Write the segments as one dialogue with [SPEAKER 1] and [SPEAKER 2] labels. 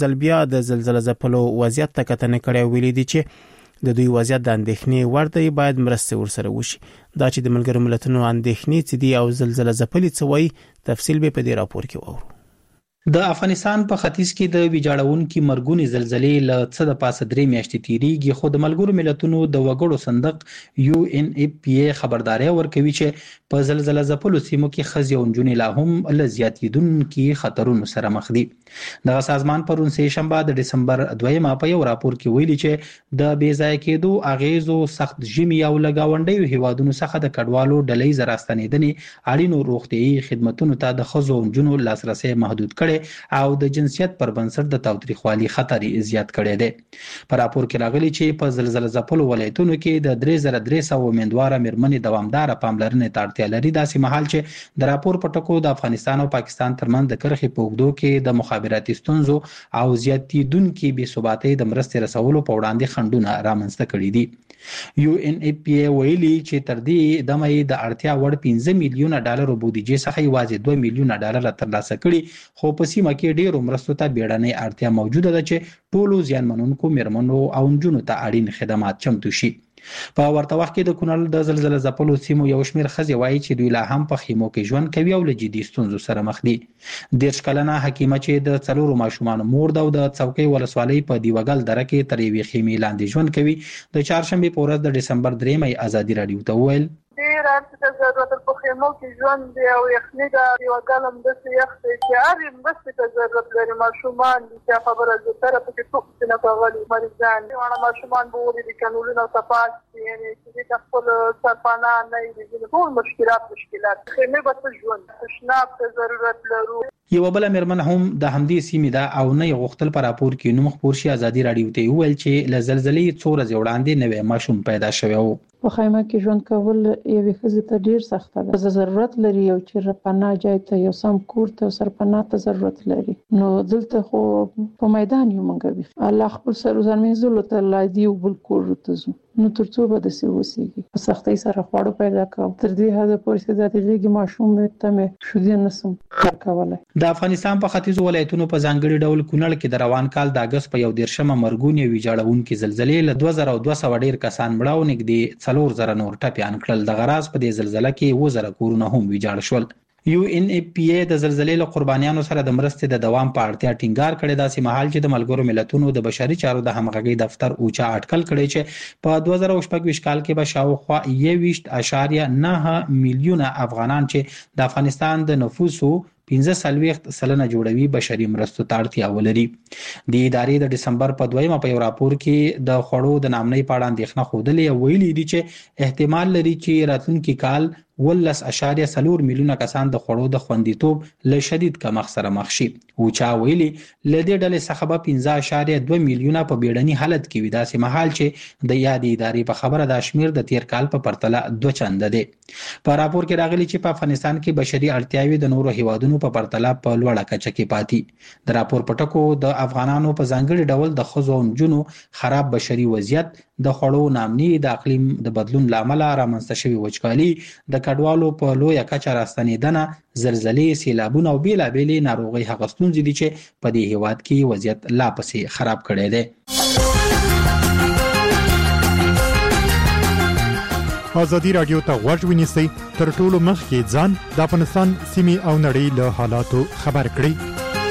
[SPEAKER 1] زلبیا د زلزلې ځپلو وضعیت ته کتنه کړې ویلي دي چې د دوی وضعیت د اندېښنې وړ دی، باید مرسته ورسره وشي. دا چې د ملګرو ملتونو اندېښنې څه دي او زلزلې ځپلې څه وایي، تفصیل به په دې راپور کې وورو.
[SPEAKER 2] د افغانستان په ختیځ کې د ویجاړونکو مرګونی زلزلې له څه د پاسه 3 میاشتې تیریږي، خو د ملګرو ملتونو د وګړو صندوق UNFPA خبرداري ورکوي چې په زلزلې ځپلو سیمو کې ښځې او نجونې لا هم له زیاتېدونکو خطرونو سره مخ دي. دغه سازمان پرون سه شنبه د دسمبر 2 په یو راپور کې ویلي چې د بې ځای کېدو اغیزو سخت ژمي او لګاونډیو هیوادونو څخه د کډوالو ډلې راستنېدنې اړینو روغتيایي خدماتو ته د ښځو او نجونو لاسرسي محدود کړي او د جنسیت پر بنسټ د تاوتریخوالي خطر زیات کړي دي. په راپور کې راغلي چې په زلزلې ځپلو ولایتونو کې د 3300 امیندواره مېرمنې دوامدار پاملرنې ته اړتیا لري. داسې مهال چې د راپور په ټکو د افغانستان او پاکستان ترمنځ د کرخې په اوږدو کې د مخابراتي ستونزو او زیاتېدونکو بې ثباتۍ د مرستې رسولو په وړاندې خنډونه رامنځته کړي دي. UNFPA ویلي چې تر دې دمه د اړتیا وړ $15 میلیونه بودیجې څخه یوازې $2 میلیونه ترلاسه کړي، خو په سیمه کې ډېرو مرستو ته بیړنۍ اړتیا موجوده ده چې ټولو زیانمنونکو مېرمنو او نجونو ته اړین خدمات چمتو شي. په ورته وخت کې د کونړ د زلزلې ځپلو سیمو یو شمېر ښځې وایي چې دوی لا هم په خیمو کې ژوند کوي او له جدي ستونزو سره مخ دي. 10 کلنه حکیمه چې د 4 ماشومان مور ده او د څوکۍ ولسوالۍ په دیوګل دره کې تر یوې خیمې لاندې ژوند کوي، د چهارشنبه په ورځ د دسمبر 3 ازادي رادیو ته وویل
[SPEAKER 3] ډېر ضرورت په خیمو کې ژوند دی او یخني دا یو ګلم د یخ چې هر مرستې ته ضرورت لري. ماشومان چې خبره زه تر په کې ټوک نه کوي، مریضان او ماشومان به ولې د قانونونو صفات یعنی چې د خپل سرپانا نه دي ټول مشکلات خیمه به ژوند تشناب ته ضرورت لرو.
[SPEAKER 2] یو بل مېرمن هم د همدې سیمې ده او نه غوښتل پر راپور کې نوم خبر شي. ازادي رادیو ته ویل چې له زلزلې څو ورځې وړاندې نوې ماشوم پیدا شوی و.
[SPEAKER 4] په خیمه کې ژوند کول یوې ښځې ته ډیر سخت ده. ضرورت لري یو چې پناه ځای ته یو سم کور ته سرپناه ته ضرورت لري. نو دلته خو په میدان یو منګوي الله خپل سر ځانمنځلو ته لادي او بل کور ته ځو نو ترڅو به د سیوسیږي په سختۍ سره خواړه پیدا کوم. تر دې حده پورې چې د دې ماشوم ته مې شودي نسم کولای.
[SPEAKER 2] د افغانستان په ختیځو ولایتونو په ځانګړي ډول کونړ کې د روان کال د اگست په 11 مرګونی ویجاړونکو زلزلې له 2200 ډیر کسان مړه او نږدې 4000 نور ټپيان کړل. د غراز په دې زلزلې کې 2000 کورونه هم ویجاړ شول. UNFPA د زلزلې له قربانیانو سره د مرستې د دوام په اړتیا ټینګار کړی. داسې مهال چې د ملګرو ملتونو د بشري چارو د همغږي دفتر اوچا اټکل کړی چې په 2024 کال کې به شاوخوا 21.9 میلیونه افغانان چې د افغانستان د نفوسو 15% جوړوي بشري مرستو ته اړتیا ولري. د ادارې د دسمبر په 2 په یو راپور کې د خړو د نامنۍ په اړه اندېښنه خوده ویلي دي چې احتمال لري چې راتلونکي کال 18.4 میلیونه کسان د خړو د خوندیتوب له شدید کمښت سره مخ شي. او چا ویلي لدې ډلې څخه به 15.2 میلیونه په بیړني حالت کې وي. داسې مهال چې د یادې ادارې په خبره د شمیر د تیر کال په پرتله 2 چنده دی. په راپور کې راغلي چې په افغانستان کې بشري اړتیاوې د نورو هیوادونو په پرتله په لوړه کچه کې پاتې. د راپور په ټکو د افغانانو په ځانګړي ډول د ښځو او نجونو خراب بشري وضعیت، د خړو نامنۍ، د اقلیم د بدلون لامل رامنځته شوی وچکالي، د کډوالو په لویه کچه راستنېدنه، زلزلې، سیلابونه او بیلابېلې ناروغۍ هغه ستونزې دي چې په دې هیواد کې وضعیت لا پسې خراب کړی دی.
[SPEAKER 5] ازادي رادیو ته غوږ ونیسئ، تر ټولو مخکې ځان د افغانستان سیمې او نړۍ له حالاتو خبر کړئ.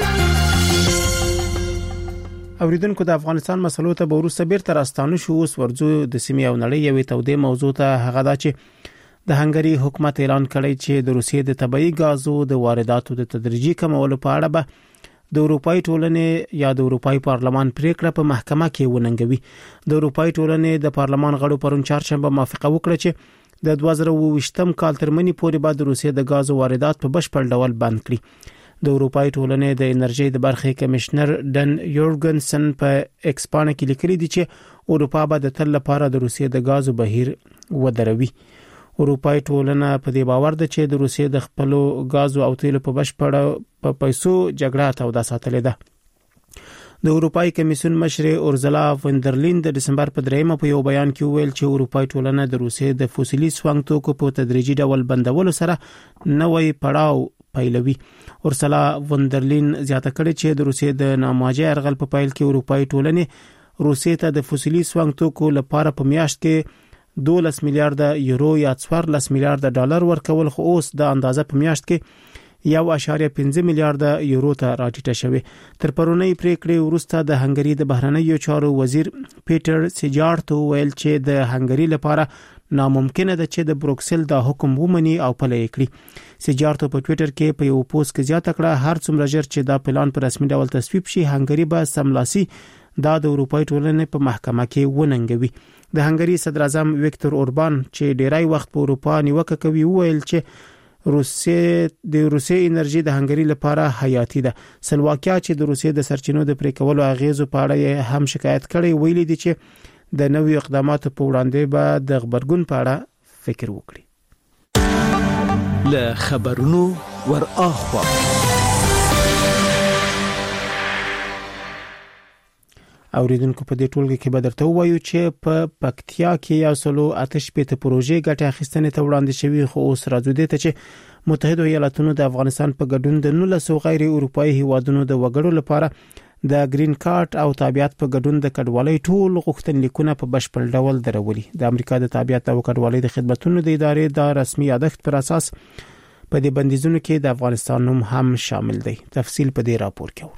[SPEAKER 1] اوریدونکو د افغانستان مسلو ته به وروسته بیرته راستانه شو. اوس ورځو د سیمې او نړۍ یوې تودې موضوع ته، هغه دا چې د هنګري حکومت اعلان کړی چې د روسیې د طبيعي غازو د وارداتو د تدریجي کمولو په اړه به د اروپאי ټولنې یا د اروپאי پارلمان پریکړه په محکمه کې وننګوي. د اروپאי ټولنې د پارلمان غړو پرون چهارشنبه موافقه وکړه چې د 2020 کال تر منځ پورې به د روسیې د غازو واردات په بشپړ ډول بند کړي. د اروپאי ټولنې د انرژي د برخې کمشنر ډن یورګنسن په ایکس باندې کې لیکلي دي چې اروپا به د تل لپاره د روسیې د غازو بهیر ودروي. اروپאי ټولنه په دې باور ده چې د روسیې د خپل غازو او تیلو په بشپړ په پیسو جګړه توده ساتلې ده. د اروپאי کمیسیون مشر اورزلا وندرلین د دسمبر په 3 په یو بیان کې ویل چې اروپאי ټولنه د روسیې د فوسیلي سونګ توکو په تدریجي ډول بندولو سره نوې پړاو پیلوي. اورسلا وندرلین زیاته کړې چې د روسیې د نامواجه يرغل په پیل کې اروپאי ټولنې روسیې ته د فوسیلي سونګ توکو لپاره په میاشت کې 12 میلیارډ یورو یا 14 میلیارډ ډالر ورکول، خو اوس د اندازه په میاشت کې 1.5 میلیارډ یورو ته راټیټه شوې. تر پرونی پریکړې وروسته د هنګری د بهرنیو چارو وزیر پیټر سیجارتو ویل چې د هنګری لپاره ناممکن ده چې د بروکسل د حکم ومني او پلي کړي. سیجارتو په ټوئیټر کې په یو پوسټ کې زیاته کړه هر څومره ژر چې دا پلان په رسمي ډول تصویب شي هنګری به سملاسي دا د اروپאי ټولنې په محکمه کې وننګوي. د هنګری صدر اعظم ویکتور اوربان چې ډیری وخت په اروپا نیوکه کوي ویل چې روسیې انرژي د هنګری لپاره حیاتي ده. سلواکیا چې د روسیې د سرچینو د پرې کولو اغیزو په اړه هم شکایت کړي، ویلي دي چې د نوې اقداماتو په وړاندې به د خبرګون په اړه فکر وکړي.
[SPEAKER 6] له خبرونو ور اخوا
[SPEAKER 1] اوریدونکو په دې ټولګه کې به درته وایو چې په پکتیا کې یو سلو آتش پېته پروژې ګټه اخیستنې ته وړاندې شوی، خو اوس راځو دې ته چې متحده ایالاتونو د افغانستان په ګډون د 19 غیر اروپאי هیوادونو د وګړو لپاره د گرین کارت او تابعیت په ګډون د کډوالۍ ټول غوښتنلیکونه په بشپړ ډول درولي. د امریکا د تابعیت او کډوالۍ د خدماتو د ادارې د رسمي یادښت پر اساس په دې بندیزونو کې د افغانستان نوم هم شامل دی. تفصیل په دې راپور کې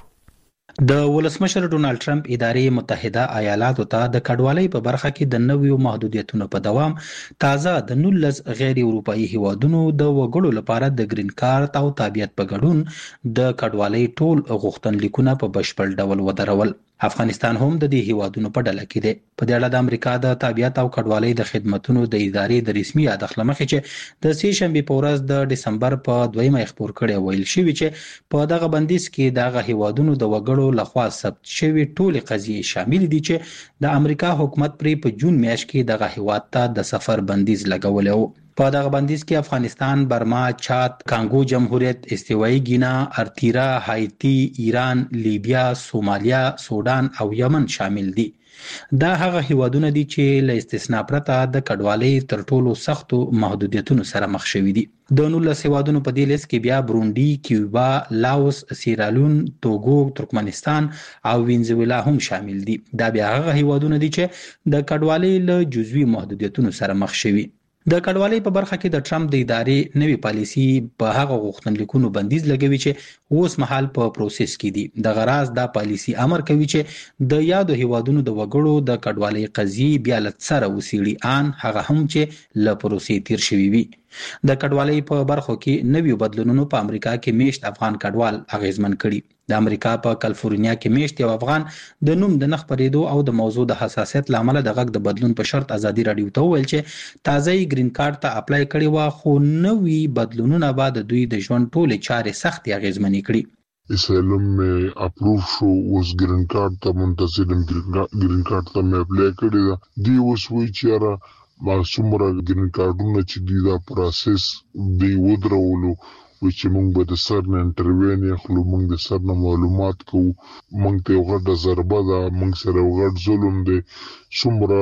[SPEAKER 2] د ولسمشر ډونالد ټرمپ ادارې متحده ایالاتو ته د کډوالۍ په برخه کې د نویو محدودیتونو په دوام تازه د 19 غیر اروپאי هیوادونو د وګړو لپاره د گرین کارت او تابعیت په ګډون د کډوالۍ ټول غوښتنلیکونه په بشپړ ډول ودرول. افغانستان هم د دې هیوادونو په ډله کې دی. په دې اړه د امریکا د تابعیت او کډوالۍ د خدماتو د ادارې د رسمي یادښت لمخې چې د سې شنبه په ورځ د دسمبر په 2 خبر کړي ویل شوی چې په دغه بندیز کې دغه هیوادونو د وګړو لخوا ثبت شوی ټول قضیې شامل دي چې د امریکا حکومت پرې په جون میاشت کې دغه هیواد ته د سفر بندیز لګولی و. په دغه بندیز کې افغانستان، برما، چاد، کانګو جمهوریت، استوایي ګینا، ارتیرا، هایتی، ایران، لیبیا، سومالیا، سودان او یمن شامل دي. دا هغه هیوادونه دي چې له استثناء پرته د کډوالۍ تر ټولو سختو محدودیتونو سره مخ شوي دي. د 19 هیوادونو په دې لیست کې بیا برونډي، کیوبا، لاوس، سیرالون، توګو، ترکمنستان او وینزویلا هم شامل دي. دا بیا هغه هیوادونه دي چې د کډوالۍ له جزوي محدودیتونو سره مخ شوي. د کډوالۍ په برخه کې د ټرمپ د ادارې نوې پالیسی په هغه غوښتنلیکونو بندیز لګوي چې اوس مهال په پروسس کې دي. د غراض دا پالیسی امر کوي چې د یادو هیوادونو د وګړو د کډوالۍ قضیې بیا لڅره وسیړي ان هغه هم چې له پروسې تیر شوی وي. د کډوالۍ په برخو کې نویو بدلونونو په امریکا کې میشت افغان کډوال اغیزمن کړي. د امریکا په کالیفورنیا کې میشت یو افغان د نوم د نخ پریدو او د موضوع د حساسیت لامل د غږ د بدلون په شرط ازادي رادیو ته ویل چې تازه گرین کارت ته اپلای کړي وا، خو نوې بدلونونه بعد دوی د ژوند ټولې چارې سخت اغیزمنې کړي.
[SPEAKER 7] اسلام اپروف شو اوس گرین کارت ته منتظرم گرین کارت ته مې اپلای کړی دا دی اوس وی چې ما څومره گرین کارتونه چې دی دا پروسس دی ودرولو چې موږ به د سر نه انټرویو نه خلو موږ د سر نه معلومات کوو موږ ته یو غټه ضربه ده موږ سره یو غټ ظلم دی څومره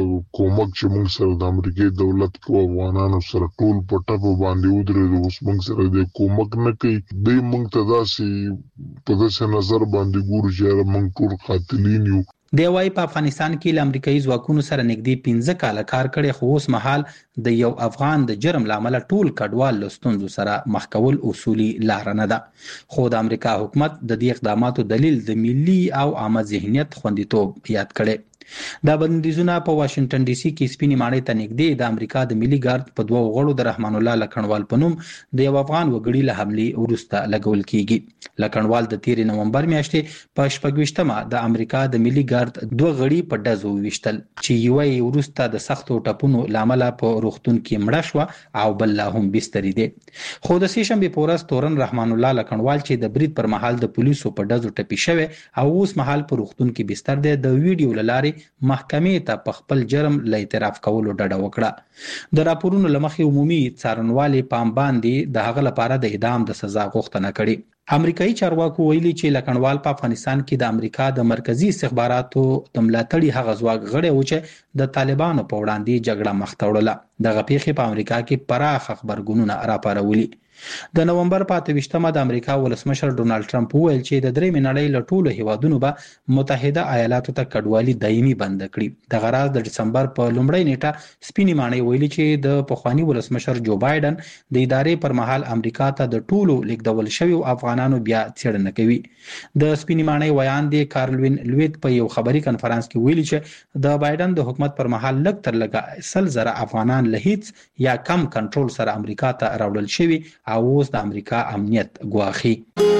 [SPEAKER 7] کومک چې موږ سره د امریکای دولت کو افغانانو سره ټول په ټاپو باندې ودرېدو اوس موږ سره د کومک نه کوي دی موږ ته داسې په داسې نظر باندې ګورو چې موږ ټول قاتلین یو.
[SPEAKER 2] دی وايي په افغانستان کې له امریکایي ځواکونو سره نږدې 15 کاله کار کړي، خو اوس مهال د یو افغان د جرم لامل ټول کډوال له ستونزو سره مخ کول اصولي لار نه ده. خو د امریکا حکومت د دې اقداماتو دلیل د ملي او عامه ذهنیت خوندیتوب یاد کړي. دا بندیزونه په واشنگټن ډي سي کې سپینې ماڼۍ ته نږدې د امریکا د ملي ګارد په 2 غړو د رحمان الله لکنوال په نوم د یو افغان وګړي له حملې وروسته لګول کیږي. لکنوال د 13 نومبر میاشتې په 26مه د امریکا د ملي ګارد 2 غړي په ډزو وشتل چې یو یې وروسته د سختو ټپونو لامل په روغتون کې مړه شو او بل لا هم بسترې دي. خو د سې شنبه په ورځ تورن رحمان الله لکنوال چې د برید پر مهال د پولیسو په ډزو ټپي شوی او اوس مهال په روغتون کې بستر دی، د ویډیو لارې محکمې ته په خپل جرم له اعتراف کولو ډډه وکړه. د راپورونو لمخې عمومي څارنوالي پام باندې د هغه لپاره د اعدام د سزا غوښتنه کړې. امریکایي چارواکو ویلي چې لکنوال په افغانستان کې د امریکا د مرکزی استخباراتو د ملاتړي هغه ځواک غړی و چې د طالبانو په وړاندې جګړه مخ ته وړله. دغه پیښې په امریکا کې پراخ خبرګونونه راپارولي. د نومبر په 28مه د امریکا ولسمشر ډونالد ټرمپ وویل چې د درېمې نړۍ له ټولو هیوادونو به متحده ایالاتو ته کډوالي دایمي بند کړي. د غراز د ډسمبر په لومړۍ نیټه سپینې ماڼۍ ویلي چې د پخوانی ولسمشر جو بایدن د ادارې پر مهال امریکا ته د ټولو لیږدول شویو افغانانو بیا څېړنه کوي. د سپینې ماڼۍ ویان دی کارلوین لویت په یو خبري کنفرانس کې ویلي چې د بایدن د حکومت پر مهال لږ تر لږه 100,000 افغانان له هیڅ یا کم کنټرول سره امریکا ته راوړل شوي او اوس د امریکا امنیت ګواښي.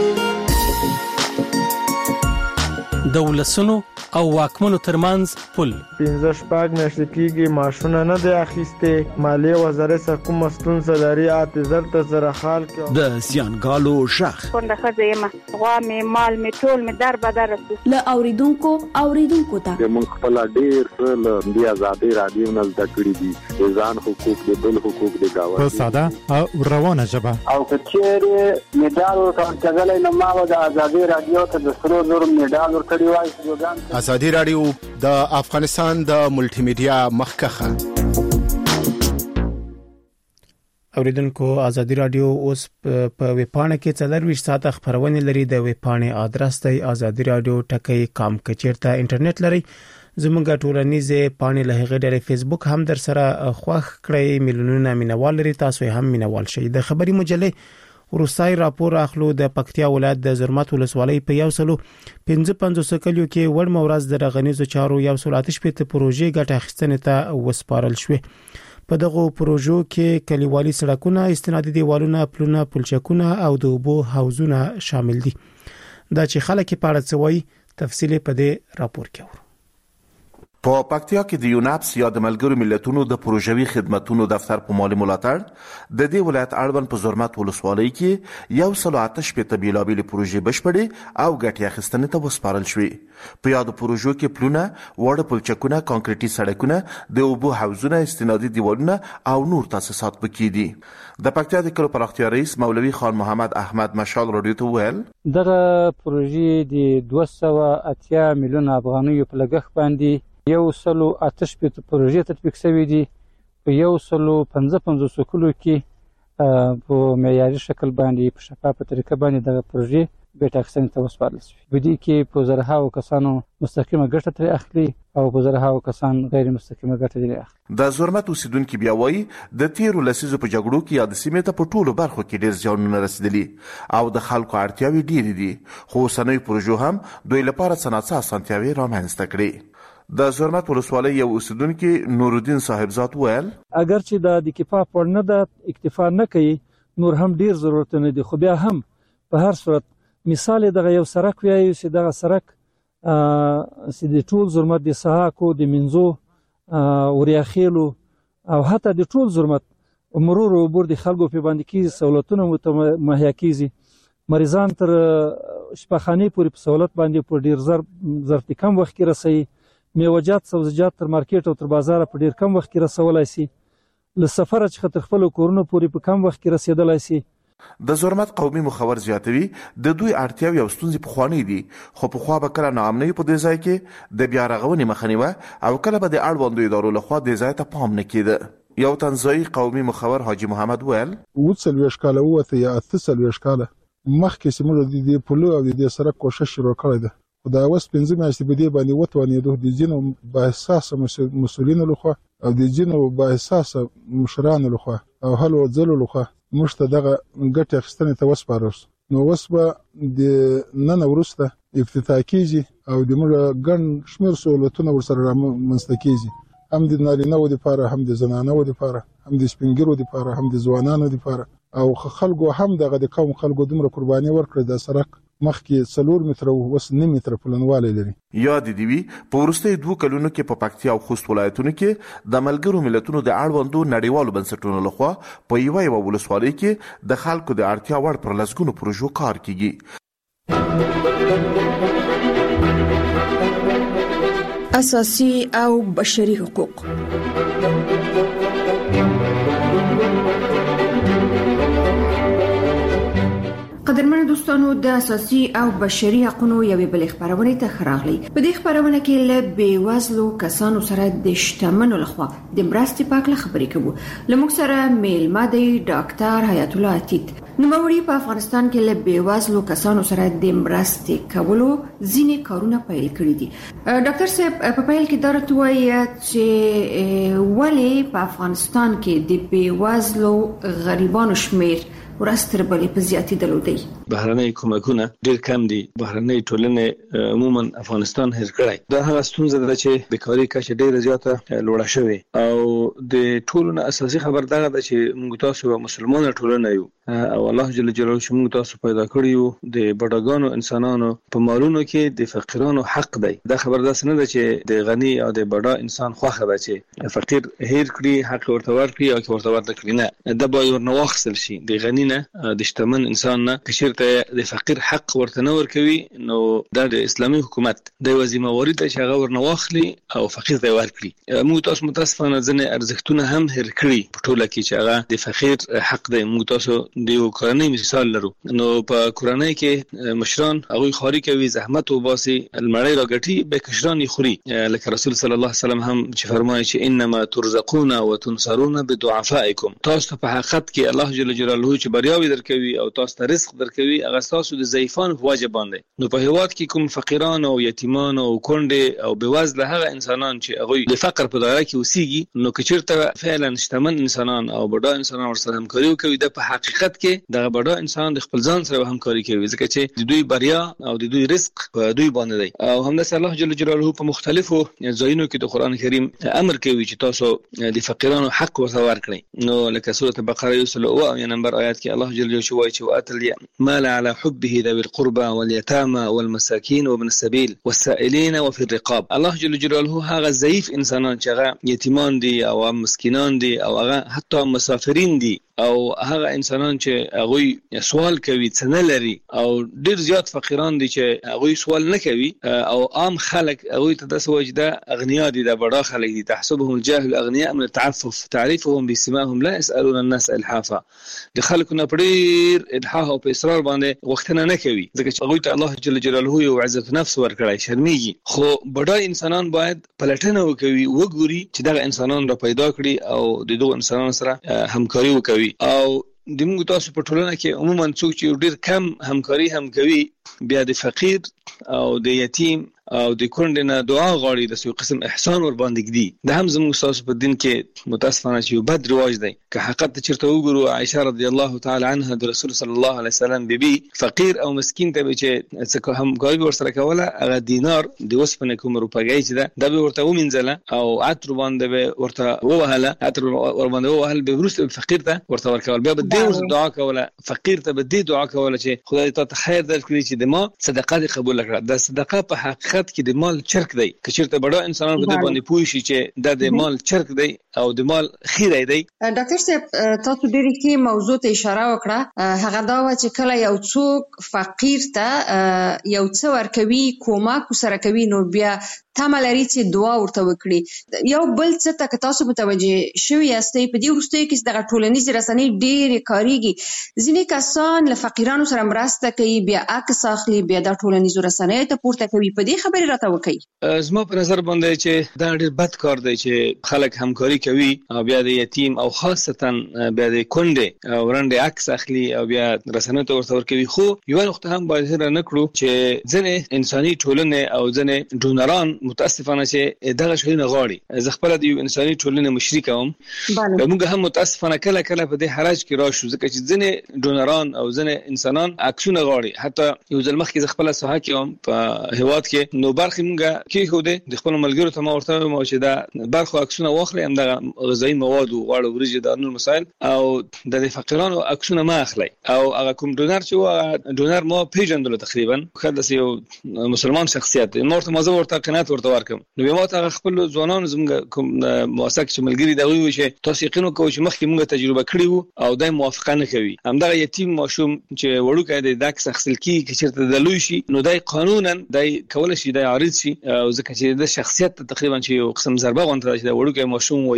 [SPEAKER 6] د ولسونو او واکمنو ترمنځ پل
[SPEAKER 8] 15 میاشتې کېږي ماشونه نه دی اخیسته. مالیه وزارت سره کوم ستونزه لري اعتذار ته سره حال کې
[SPEAKER 6] د زیانګالو شخ
[SPEAKER 9] څنګه خزه ما غوا می مال می ټول می در بدر
[SPEAKER 10] ل اوریدونکو ته
[SPEAKER 11] موږ خپل ډیر له دی آزادي رادیو نه زده کړی دي ځان حقوق د بل حقوق د گاوه
[SPEAKER 5] په ساده او روانه ژبه
[SPEAKER 12] او کچېره میډال ورکړل نه ما د آزادي رادیو ته د سرو زر میډال ورکړی وای.
[SPEAKER 13] آزادي رادیو د افغانستان د ملټي میډیا مخکخه.
[SPEAKER 1] اوریدونکو آزادي رادیو اوس په ویبپاڼه کې 24 ساعته خبرونه لري. د ویبپاڼې ادرس دی azadiradio.com. کچیرته انټرنیټ لري زموږه ټولنیزه پاڼې له هغه ډېر فیسبوک هم در سره خوښ کړئ. میلیونونه مینوال لري، تاسو هم مینوال شئ. د خبري مجلې روسای راپور اخلو د پکتیا ولایت د زرمت ولسوالۍ په 155 کلیو کې وړ مورز د رغنیزو چارو 118 پروژې ګټه اخیستنې ته وسپارل شوې. په دغه پروژو کې کلیوالي سړکونه، استنادي دیوالونه، پلونه، پلچکونه او د اوبو حوضونه شامل دي. دا چې خلک په اړه څه وایي تفصیل په دې راپور کې ورو.
[SPEAKER 14] په پکتیا کې د یوناپس یا د ملګرو ملتونو د پروژوي خدماتو دفتر په مالی ملاتړ د دې ولایت اړوند په زرمت ولسوالۍ کې 118 بیلابېل پروژې بشپړې او ګټې اخیستنې ته وسپارل شوې. په یادو پروژو کې پلونه، وړ پلچکونه، کانکریټي سړکونه، د اوبو حوضونه، استنادي دیوالونه او نور تاسیسات پکې دي. د پکتیا د کلو پراختیا رئیس مولوي خان محمد احمد مشال رادیو ته ویل
[SPEAKER 15] دغه پروژې د 280 میلیون افغانیو په لګښت باندې 118 پروژې تطبیق شوې دي. په 155 کلو کې په معیاري شکل باندې په شفافه طریقه باندې دغه پروژې ګټه اخیستنې ته وسپارل شوې. په دې کې په زرهاو کسانو مستقیمه ګټه ترې اخلي او په زرهاو کسان غیر مستقیمه ګټه ترې اخلي.
[SPEAKER 14] د زرمت اوسیدونکو بیا وایي د تیرو لسیزو په جګړو کې یاد سیمې ته په ټولو برخو کې ډېر زیانونه رسیدلي او د خلکو اړتیاوې ډېرې دي، خو اوسنۍ پروژو هم دوی لپاره صنعتي اسانتیاوې رامنځته کړې. د زرمت ولسوالۍ یو اوسیدونکو نورالدین صاحبزاد ویل
[SPEAKER 15] اگر چې د کفایت پر نه د اکتفا نه کوي نور هم ډیر ضرورتونه دي، خو بیا هم په هر صورت مثال دغه یو سرک وایي چې دغه سرک چې د ټول زرمت د سهاکو د منځو وریاخیلو او حتی د ټول زرمت مرور او عبور د خلکو په باندې کې سہولتونه مهیا کیږي. مریضان تر شفاخانه پورې په سہولت باندې په ډیر ظرف کم وخت کې رسي. میوجات سبزیجات تر مارکیټ او تر بازار په ډیر کم وخت کې رسولای شي. له سفر څخه تر خپل کورونو پورې په کم وخت کې رسیدلای شي.
[SPEAKER 14] د زرمت قومي مخور زیاتوي د دوی اړتیاوې او ستونزې په خوانی دي، خو په خوا به کله ناامنۍ په دې ځای کې د بیا رغونې مخنیوه او کله به د اړوندو ادارو لخوا دې ځای ته پام نه کېده. یو تنزانیایي قومي مخور حاجی محمد ویل
[SPEAKER 16] 40 کاله وته یا 30 کاله مخکې چې موږ د دې پلو او د دې سره کوشش شروع کړی ده. دا اوس 15 میاشتې په دې باندې وتوانېدو د ځینو باحساسه مسؤلینو لخوا او د ځینو باحساسه مشرانو لخوا او هلو ځلو لخوا موږ ته دغه ګټې اخیستنې ته وسپارل. نو اوس به د نن وروسته افتتاح کېږي او د موږ ګڼ شمېر سهولتونه ورسره رامنځته کېږي، هم د نارینه‌و دپاره، هم د زنانه‌و دپاره، هم د سپین ږیرو دپاره، هم د ځوانانو دپاره او خلکو هم دغه د قوم خلکو دومره قرباني ورکړه. د سرک مخکې 4 متره او اوس 9 متره پلنوالی لري.
[SPEAKER 14] یاد دی وی په وروستیو 2 کلونو کې په پکتیا او خوست ولایتونو کې د ملګرو ملتونو د اړوندو نړیوالو بنسټونو لخوا په یو ولسوالۍ کې د خلکو د اړتیا وړ پر لسګونو پروژو کار کیږي.
[SPEAKER 10] اساسي او بشري حقوق قدرمن دوستانو د اساسي او بشري حقوقو یوې بل خبرونه ته خراغلي. په دې خبرونه کې له بیوزلو کسانو سره د شتمنو لخوا د مرستې پاکله خبرې کوو. لموږ سره میلمه دی ډاکټر حیات الله عتیق نوموړي په افغانستان کې له بیوزلو کسانو سره د مرستې کولو ځینې کارونه پیل کړي دي. ډاکټر صاحب په پیل کې دا راته وایي چې ولې په افغانستان کې د بیوزلو غریبانو شمیر ورځ تر بلې په زیاتېدلو دی.
[SPEAKER 17] بهرنۍ کومکونه ډېر کم دي. بهرنۍ ټولنې عموما افغانستان هېر کړی. دا هغه ستونزه ده چې بیکاري کچه ډېره زیاته لوړه شوې او د ټولو نه اساسي خبر دغه ده چې موږ تاسو مسلمانه ټولنه یو او الله جل جلاله چې موږ تاسو پیدا کړی یو د بډاګانو انسانانو په مالونو کې د فقیرانو حق دی. دا خبر داسې نه ده چې د غني او د بډا انسان خوښه ده چې فقیر هېر کړي حق ورته ورکړي او که ورته ورته کړي نه. دا باید ورنه واخیستل شي د غني نه د شتمن انسان نه. که چېرته د فقیر حق ورته نه ورکوي نو دا د اسلامي حکومت د یوه ذمهواري ده چې هغه ورنه واخلي او فقیر ته یې ورکړي. موږ تاسو متاسفانه ځینې ارزښتونه هم هېر کړي په ټوله کې چې هغه د فقیر حق دی. موږ تاسو د یو کورنۍ مثال لرو. نو په کورنۍ کې مشران هغوی خواري کوي، زحمت وباسي، المړی راګټي، به کشران یې خوري. لکه رسول صلی الله علیه وسلم هم چې فرمایي چې انما ترزقون وتنصرون بدعفائکم. تاسو په حقیقت کې الله جل جلاله چې بریاوي درکوي او تاسو ته رزق درکوي هغه تاسو د ضعیفانو په وجه باندې. نو په هیواد کې کوم فقیران او یتیمان او کونډې او بېوزله هغه انسانان چې هغوی د فقر په دایره کې اوسېږي نو که چېرته فعلا شتمن انسانان او بډا انسانان ورسره همکاري وکوي د په حقیقت کې دغه بډا انسان د خپل ځان سره همکاري کوي ځکه چې د دوی بریا او د دوی رزق په دوی باندې دی. او همداسې الله جل جلاله په مختلفو ځایونو کې د قرآن کریم امر کوي چې تاسو د فقیرانو حق ورته ورکړئ. نو لکه سورة بقره 107 نمبر آیات کې الله جل جلاله وایي چې وآتوا المال على حبه ذوي القربى واليتامى والمساكين وابن السبيل والسائلين وفي الرقاب. الله جل جلاله هغه ضعیف انسانان چې هغه یتیمان دي او مسکینان دي او هغه حتی مسافرین دي او هغه انسانان چې هغوی سوال کوي څه نه لري او ډېر زیات فقیران دي چې هغوی سوال نه کوي او عام خلک هغوی ته داسې وایي چې دا اغنیا دي، دا بډا خلک دي. تحسبهم الجاهل اغنیاء من التعفف تعرفهم بسماهم لا يسألون الناس الحافا. د خلکو نه په ډېر الحاح او په اصرار باندې غوښتنه نه کوي ځکه چې هغوی ته الله جل جلاله یو عزت نفس ورکړی، شرمېږي. خو بډا انسانان باید پلټنه وکوي، وګوري چې دغه انسانان را پیدا کړي او د دغو انسانانو سره همکاري وکوي. او د موږ تاسو په ټولنه کې عموما څوک چې ډېر کم همکاري هم کوي بیا د فقیر او د یتیم او د کونډې نه دعا غواړي، د یو قسم احسان ور باندې ږدي. دا هم زموږ ستاسو په دین کې متاسفانه چې یو بد رواج دی. که حقیقت ته چېرته وګورو عایشه رضی الله تعالی عنها د رسول صلی الله علیه وسلم بیبي فقیر او مسکین ته به چې څه همکاري ورسره کوله هغه دینار د اوسپنې کوم روپۍ چې ده دا به ورته ومینځله او عطر باندې به ورته ووهله، عطر ور باندې ووهل به وروسته فقیر ته ورته ورکول. بیا به دې ورته دعا کوله، فقیر ته به دې دعا کوله چې خدای تا ته خیر درکړي چې د ما صدقه دې قبول کړه. دا صدقه په حقیقت کې د مال چرک دی. که چېرته بډا انسانان په دې باندې پوه شي چې دا د مال چرک دی او د مال خیری دی.
[SPEAKER 18] ډاکټر صاحب تاسو ډېرې ښې موضوع ته اشاره وکړه، هغه دا وه چې کله یو څوک فقیر ته یو څه ورکوي، کومک ورسره کوي، نو بیا تمه لري چې دعا ورته وکړي. یو بل څه ته که تاسو متوجه شوي یاستئ په دې وروستیو کې دغه ټولنیزې رسنۍ ډېرې کارېږي، ځینې کسان له فقیرانو سره مرسته کوي، بیا عکس اخلي، بیا دا ټولنیزو رسنیو ته پورته کوي. په دې خبرې راته وکړئ.
[SPEAKER 17] زما په نظر باندې چې دا ډېر بد کار دی چې خلک همکاري کوي او بیا د یتیم او خاصتا بیا د کونډې او رنډې عکس اخلي او بیا رسنیو ته ورته ورکوي. خو یوه نقطه هم باید هېره نه کړو چې ځینې انساني ټولنې او ځینې ډونران متاسفانه چې دغه شیونه غواړي. زه خپله د یو انساني ټولنې مشري کوم. موږ هم متاسفانه کله کله په دې حرج کې راشو ځکه چې ځینې ډونران او ځینې انسانان عکسونه غواړي. حتی یو ځل مخکې زه خپله ساحه کې وم په هېواد کې، نو برخې موږ کېښودې د خپلو ملګرو ته ما ورته وویل چې دا برخو عکسونه واخلئ، همدغه غذایي مواد و غوړ وریجې دا نور مسایل، او د فقیرانو عکسونه مه اخلئ. او هغه کوم ډونر چې و هغه ډونر ما پېژندلو تقریبا، ښه داسې یو مسلمان شخصیت دی. ما ورته قناعت ورته ورکړم. نو بیا ما ته هغه خپلو ځوانانو زموږ کوم موثق چې ملګري د هغوی وویل چې تاسو یقین وکوئ چې مخکې موږ تجربه کړې وو او دی موافقه نه کوي. همدغه یتیم ماشوم چې وړوکی دی دا عکس اخیستل کېږي، که چېرته د لوی شي نو دی قانونا دی کولی شي دی عارض شي، ځکه چې د شخصیت ته تقریبا چې یو قسم ضربه غونډه ده چې د وړوکی ماشوم و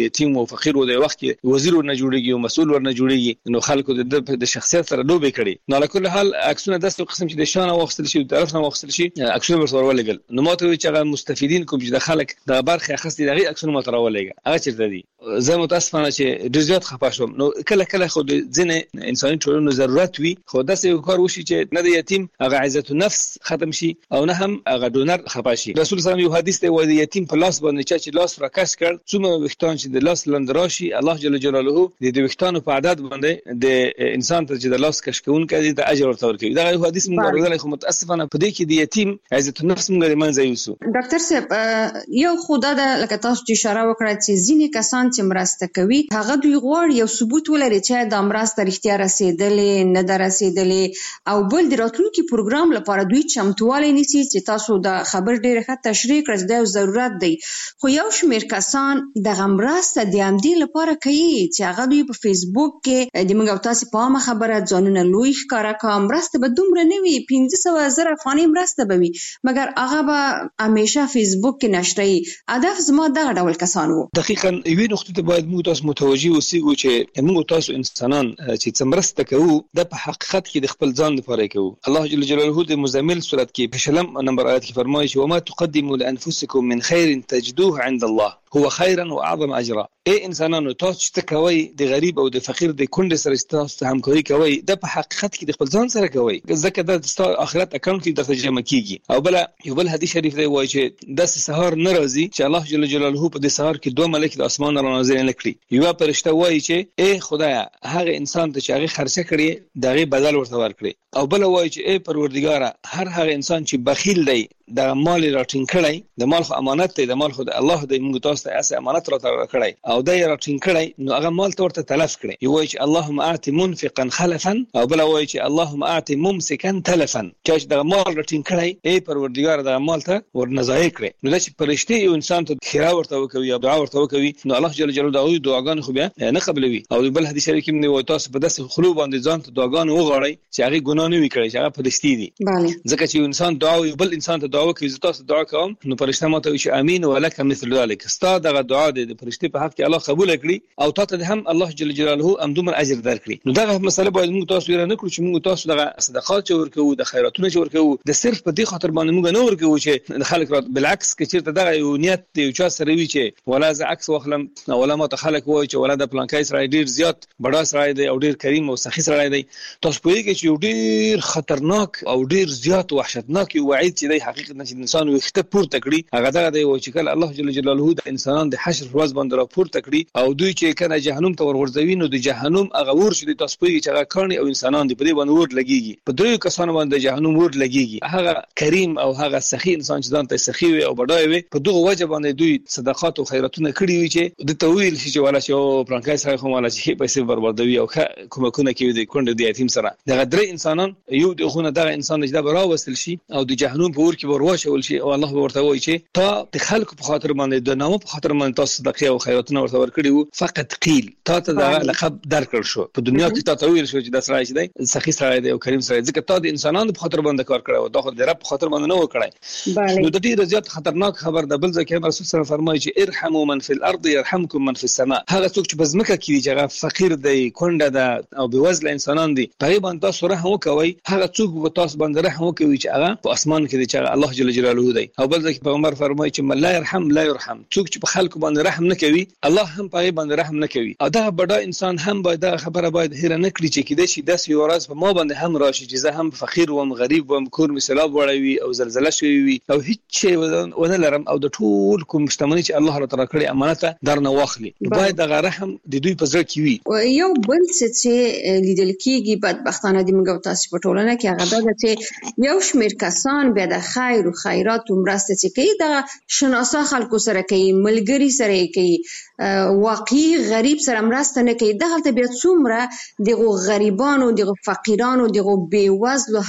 [SPEAKER 17] یتیم او فقیر او د وخت کې وزیر ورنه جوړیږي او مسؤل ورنه جوړیږي، نو خلکو د شخصیت سره لوبې کړي. نو علاوه حال عکسونه داسې قسم چې د شان واخستل شي او طرف نه واخستل شي عکسونه ورسره ولګل. نو ماته وی چې هغه مستفیدین کوم چې د خلک د برخه اخستي دغه عکسونه ماته راولېږي هغه چیرته دي. زه متاسفانه چې ډېر زیات خپه شوم. نو کله خو د ځینې انساني ټولنو ضرورت وي خو داسې کار وشي چې نه د یتیم هغه عزت النفس ختم شي او نه هم هغه ډونر خپه شي. رسول صلی الله علیه وسلم یو حدیث دی وایي یتیم په لاس باندې چې لاس راکش کړ څومره وختان چې د لاس لند راشي الله جل جلاله د وختانو په عدد باندې د انسان ته چې د لاس کش کوون کوي د اجر ورته ورکوي. دا یو حدیث موږ ورغلی خو متاسفانه په دې کې د یتیم عزت النفس موږ منځ یوسو.
[SPEAKER 18] ډاکټر صاحب یو خدای د لکه تاسو چې اشاره وکړه چې ځینې کسان چې مرسته کوي هغه دوی غواړي یو ثبوت ولري چې د مرسته رښتیا رسیدلې نه ده رسیدلې او بل د راتلونکي پروګرام لپاره دوی چمتووالی نیسي چې تاسو د خبر ډېر ښه تشریح کړئ دا یو ضرورت دی. خو یو شمېر کسان دغه مرسته د همدې لپاره کوي چې هغه دوی په فیسبوک کې د موږ او تاسو په عامه خبره ځانونه لوی ښکاره کړي مرسته به دومره نه وي 500,000 افغانۍ مرسته به وي مګر هغه به همیشه فیسبوک کې نشري. هدف زما دغه ډول کسان وو.
[SPEAKER 17] دقیقاً یوې نقطې ته باید موږ تاسو متوجي اوسېږو چې موږ تاسو انسانان چې څه مرسته کوو د په حقیقت کې د خپل ځان لپاره کوو. الله جل جلاله د مزمل سورت کې په 6 نمبر آیت کې فرمایي چې وما تقدموا لانفسکم من خیر تجدوه عند الله هو خيرا واعظم اجرا. اي انسانانو تاسو چې کوي د غریب او د فقیر د کونډې سره تاسو همکاري کوي د په حقیقت کې د خپل ځان سره کوي ځکه د آخرت اکاونټ کې درته جمع کیږي. او یو بل حدیث شریف دی وایي چې د سحر ناراضي چې الله جل جلاله په دې سحر کې 2 ملائکه د اسمان را نازل نکړي. یو فرشته وایي چې اے خدایا هغه انسان ته چې هغه خرچه کړي دغه بدل ورته ورکړي. او بل وایي چې اے پروردګار هر انسان چې بخیل دی د مال راټینګ کړي د مال خو امانت دی د مال خو د الله د موږ تاسو ته اسه امانت راته کړی او د راټینګ کړي نو هغه مال ته ورته تلف کړي. یو وایي چې اللهم اعط منفقا خلفا او بل وایي چې اللهم اعط ممسكا تلفا چې د مال راټینګ کړي ای پروردګار د مال ته ورنځای کړي. نو چې فرشتي یو انسان ته خیره ورته وکوي او دعا ورته وکوي نو الله جل جلاله دغه دعاګان خو بیا نه قبلوي. او بل حدیث شریف کې موږ تاسو په داسې خلو باندې ځان ته دعاګان وغواړي چې هغه ګناه نه وکړي چې هغه فرشتي دي. ځکه چې انسان دعا یو بل انسان ته دعا کوي تاسو دعا کوم نو فرشته ماته وي چې امين ولک مثل ذلك ستا دغه دعا د فرشتي په حق کې الله قبول کړي او تاسو هم الله جل جلاله امدومر اجر درکړي. نو دغه مسله باید موږ تاسو نه کړو چې موږ تاسو دغه صدقات ورکو د خیراتونه ورکو د صرف په دې خاطر باندې موږ نه ورکو چې خلک بالعکس کې چیرته دغه یو نیت دی یو چا سره وی چې ولا ز عکس واخلم ولا ما ته خلک وای چې ولا د پلانکای سره ډیر زیات بڑا سره دی او ډیر کریم او سخی سره دی. تاسو په دې کې چې ډیر خطرناک او ډیر زیات وحشتناک وعید چې د حقیقت نشي انسان وخته پورته کړي هغه دغه دی چې کله الله جل جلاله د انسانان د حشر ورځ باندې را پورته کړي او دوی چې کنه جهنم ته ورغورځوي نو د جهنم هغه ور شي تاسو په چې هغه کړي او انسانان دی په دې باندې ور لګيږي په دوی کسانو باندې جهنم ور لګيږي. هغه کریم او هغه سخی انسان چې ځان ته سخی وي او بډای وي په دغه وجه باندې دوی صدقات او خیراتونه کړی وي چې د تویل شي چې ولا چې پلانکای سره کوم ولا چې پیسې بربادوي او کومکونه کوي د کونډې د یتیم سره دغه درې انسانان یو دغه دغه انسان چې دا براوستل شي او د جهنم په ور کې ورواچول شي او الله ورته وایي چې تا د خلکو په خاطر باندې د نامو په خاطر باندې تاسو صدقه او خیراتونه ورته ورکړي وو فقط قیل تا ته دا لقب درکړ شو په دنیا کې تا تویل شو چې دا سره شي دی سخی سره دی او کریم سره ځکه تا د انسانانو په خاطر باندې کار کړو دا خو د رب په خاطر باندې نه وکړای. نو د دې زیات خطرناک خبر د بل ځکه رسول صلی الله علیه وسلم فرمایي چې ارحموا من فی الارض يرحمكم من فی السماء. هغه څوک چې بزمکه کې چې هغه فقیر دی کونډه ده او بوزله انسانان دي تقریبا تاسو رحم وکوي هغه څوک په تاسو باندې رحم وکوي چې هغه په اسمان کې دی چې الله جل جلاله دی. او بل ځکه پیغمبر فرمایي چې من لا يرحم لا يرحم څوک چې په خلکو باندې رحم نه کوي الله هم په باندې رحم نه کوي. او دا بډا انسان هم باید خبره باید هیر نه کړی چې کده شي داس یو راز په ما باندې هم راشي چې زه هم فقیر و غریب و کور مثالاب وړوي او زلزلہ شوی وي او هیڅ شی ونه لرم او د ټول کوم مشتمنی چې الله تعالی کړی امانت درنه واخلي باید د رحم د دوی په ځړ کې وي.
[SPEAKER 18] یو بل څه لیدل کېږي بدبختانه د موږ تاسو په ټولنه کې هغه ده چې یو شمېر کسان به د خیر او خیرات مرسته کوي د شناسا خلکو سره کوي ملګری سره کوي واقعي غریب سره مرسته نه کوي. دغه ته بیا څومره دغه غریبانو دغه فقیرانو دغه بیوزلو حق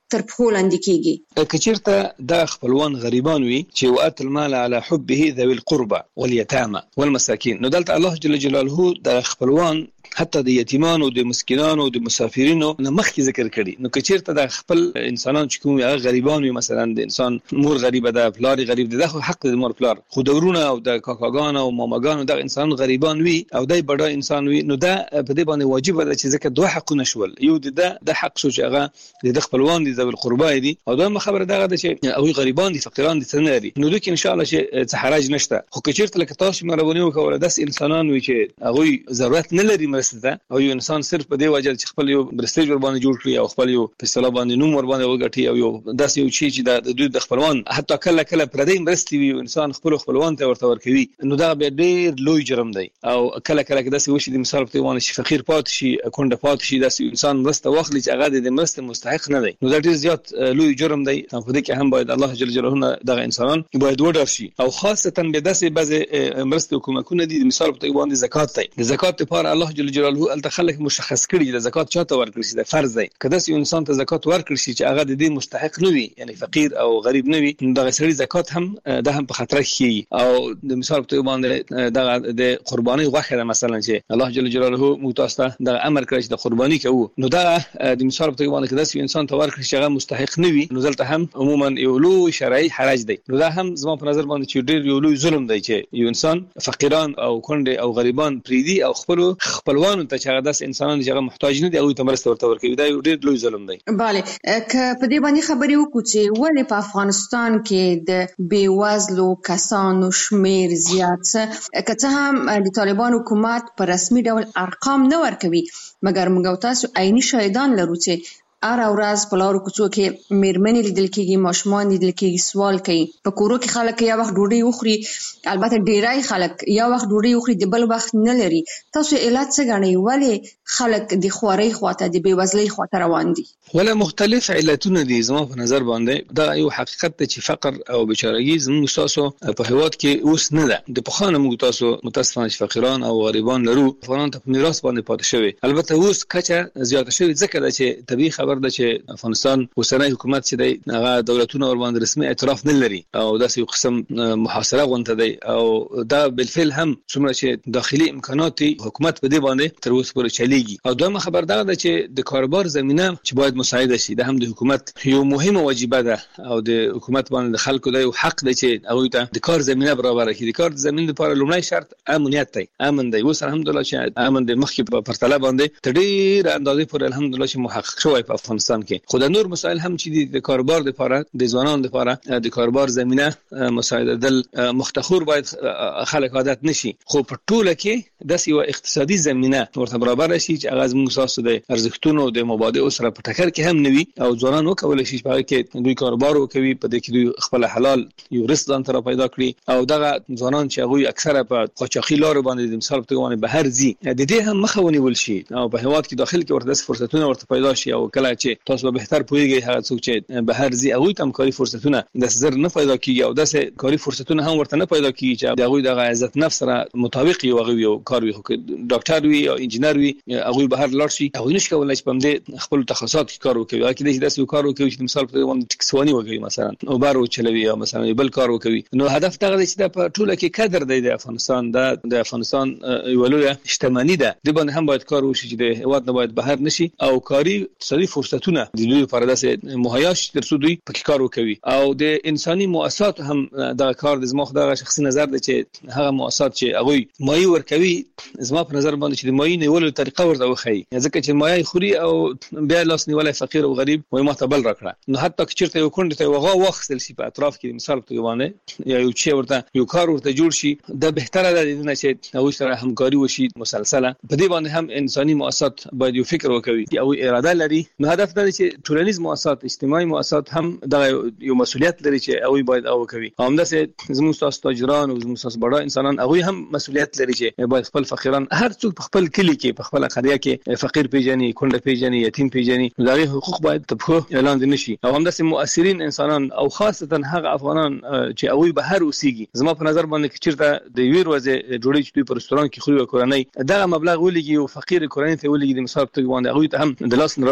[SPEAKER 18] تر پښو لاندې کیږي.
[SPEAKER 17] کچیرته د خپلوان غریبان وي چې وات المال على حبه ذوي القربى واليتامى والمساكين، نو دلته الله جل جلاله د خپلوان حتی د یتیمانو د مسکینانو د مسافرینو نه مخکې ذکر کړي. نو کچیرته د خپل انسانان چې کوم هغه غریبان وي، مثلا د انسان مور غریبه ده، پلار غریب ده، خو حق د مور پلار، خو دورونه او د کاکاګان او ماماګان د انسان غریبان وي او دای بډا انسان وي، نو دا په دې باندې واجب ده چې ځکه دوه حقونه شول، یو د حق شو چې هغه د خپلوان دي ذوی القربى دي، او دوه خبره دغه ده چې او غریبان دي فقیران دي څنګه دي. نو دوی ان شاء الله چې څه حرج نشته. خو کچیرته لکه تاسو مهرباني وکړه داس انسانان وي چې هغه ضرورت نه لري مرسته، او یو انسان صرف په دې وجه چې خپل یو برستیج ور باندې جوړ کړي او خپل یو په اصطلاح باندې نوم ور باندې وګټي، او یو داس یو شی چې د دوی د خپلوان حتی کله پردې مرستي وي انسان خپلوان ته ورته ورکوي، نو دا به ډېر لوی جرم دی. او کله داس وشي د مثال په توګه چې فقیر پات شي، کونډه پات شي، داس انسان مرسته واخلي چې هغه د مرسته مستحق نه دی، نو دا ډېر زیات لوی جرم دی. په دې کې هم باید الله جل جلاله دغه انسانان باید وډار شي، او خاصتا به داسې بعض مرسته حکومتونه دي مثال په توګه باندې زکات دی. د زکات لپاره الله جل جلاله التخلق مشخص کړي د زکات چاته ورکړي شي، د فرض دی. کله چې انسان ته زکات ورکړي شي چې هغه د دې مستحق نه وي، یعنی فقیر او غریب نه وي، دغه سړي زکات هم په خطر کې، او د مثال په توګه باندې دغه د قرباني غوښه مثلا چې الله جل جلاله متاسته د امر کړی چې د قرباني کوو، نو دا د مثال په توګه باندې کله چې انسان ته ورکړي شي هغه مستحق نه وي، نو دلته هم عموما یو لوی شرعي حرج دی. نو دا هم زما په نظر باندې چې ډېر یو لوی ظلم دی چې یو انسان فقیران او کونډه او غریبان پریدي او خپلوانو ته چې هغه داس انسانان چې هغه محتاج نه دي هغه ته مرسته ورته ورکوي، دا یو ډېر لوی ظلم دی.
[SPEAKER 18] bale که په دې باندې خبرې وکړو چې ولې په افغانستان کې د بیوزلو کسانو شمیر زیات څه، که څه هم د طالبان حکومت په رسمي ډول ارقام نه ورکوي، مګر موږ تاسو عیني شاهدان لرو چې هر ورځ په لارو کوڅو کې میرمنې لیدل کېږي، ماشومان لیدل کېږي، سوال کوي. په کورو کې خلک یو وخت ډوډۍ وخوري، البته ډیری خلک یو وخت ډوډۍ وخوري د بل وخت نه لري. تاسو علت څه ګڼئ ولې خلک د خوارۍ خواته د بېوزلۍ خواته روان دي؟
[SPEAKER 17] ولا مختلف علتونه دي زما په نظر باندې. دا یو حقیقت دی چې فقر او بیچارهګي زموږ تاسو په هیواد کې اوس نه ده. د پخوانه موږ تاسو متاسفانه فقیران او غریبان لرو، افغانان ته په میراث باندې پاتې شوی. البته اوس کچه زیاته شوی ځکه چې طبيعي خبر ده چې افغانستان اوسنۍ حکومت چې دی هغه دولتونه ور باندې رسمي اعتراف نه لري، او داسې یو قسم محاصره غونډه دی، او دا بالفعل هم څومره چې داخلي امکانات حکومت په دې باندې تر اوسه پورې چلیږي. او دویمه خبر دا ده چې د کاروبار زمينه چې باید مساعده شي، دا هم د حکومت یو مهمه واجبه ده، او د حکومت باندې د خلکو د حق دی چې هغه ته د کار زمينه برابر کړي. د کار زمينه لپاره لومړی شرط امنیت دی، امن دی. اوس الحمدلله چې امن د مخکې په پرتله باندې تر ډېر اندازې پورې الحمدلله چې محقق شوی په افغانستان کې. خو د نور مسائل هم چې د کاروبار لپاره د ځوانانو لپاره د کاروبار زمينه مساعده دل مختخور باید خلک عادت نشي، خو په ټوله کې د یو اقتصادي زمينه ورته برابر شي چې هغه موږ تاسو د ارزښتونو د مبادئ سره په ټکر کې هم نوي، او ځوانان وکولای شي په کې دوی کاروبار وکوي، په دې کې دوی خپل حلال یو رزق ځان ته پیدا کړي. او دغه ځوانان چې هغه اکثره په قاچاقي لارو باندې د مثال په توګه باندې بهر ځي، د دې هم مخه ونیول شي، او په هیواد کې داخل کې ورته فرصتونه ورته پیدا شي. او کله چې تاسو به بهتر پوهیږئ هغه څوک چې بهر ځي هغه ته کاری فرصتونه د زر نه پیدا کیږي، او داسې کاری فرصتونه هم ورته نه پیدا کیږي چې هغه د عزت نفس سره مطابق یو غوي کار وي. ډاکټر وي او انجینر وي، هغه بهر لاړ شي، هغه نشي کولای چې په دې خپل تخصصات کې کار وکړي. هغه د داسې کار وکړي چې مثال په توګه ټکسوانی وکړي، مثلا او بارو چلوي، او مثلا بل کار وکړي. نو هدف دا دی چې د ټوله کې قدر دی د افغانستان، د افغانستان یو لوی شتمنۍ ده، د باندې هم باید کار وشي چې د هیواد نه باید بهر نشي، او کاری اقتصادي فرصتونه د دوی لپاره داسې مهیا شي تر څو دوی پکې کار وکړي. او د انساني مؤسسات هم دا کار د زما خدای شخصي نظر دی چې هغه مؤسسات چې هغه مایي ورکوي، زما په نظر باندې چې د مایي نیولو طریقه ورته وخی، ځکه چې مایي خوري او بیا لاس نیولای فقیر او غریب وای ما ته بل راکړه. نو حتی که چیرته یو کونډه ته وغه واخستل شي په اطراف کې مثال په باندې یا یو چی ورته یو کار ورته جوړ شي، دا بهتره ده نه چې هغه سره همکاري وشي مسلسله. په دې باندې هم انساني مؤسسات باید یو فکر وکړي او اراده لري. نو هدف دا دی چې ټولنیز مؤسسات، اجتماعي مؤسسات هم دا یو مسؤلیت لري چې هغه باید او کوي. همداسې زموږ تاسو تاجران او زموږ تاسو بڑا انسانان هغه هم مسؤلیت لري چې باید خپل فقیران، هر څوک په خپل کلی کې په خپل قريه کې فقیر پیژني، کونډه پیژني، یتیم پیژني، دغه حقوق باید په اعلان دي نشي. او همداسې مؤثرین انسانان او خاصتا هغه افغانان چې هغه بهر اوسېږي، زما په نظر باندې چیرته د ویر وځي جوړی چې په رستوران کې خوري کورنۍ دغه مبلغ ولګي او فقیر کورنۍ ته ولګي د مثال په باندې هغه ته هم د لاس راونی سي،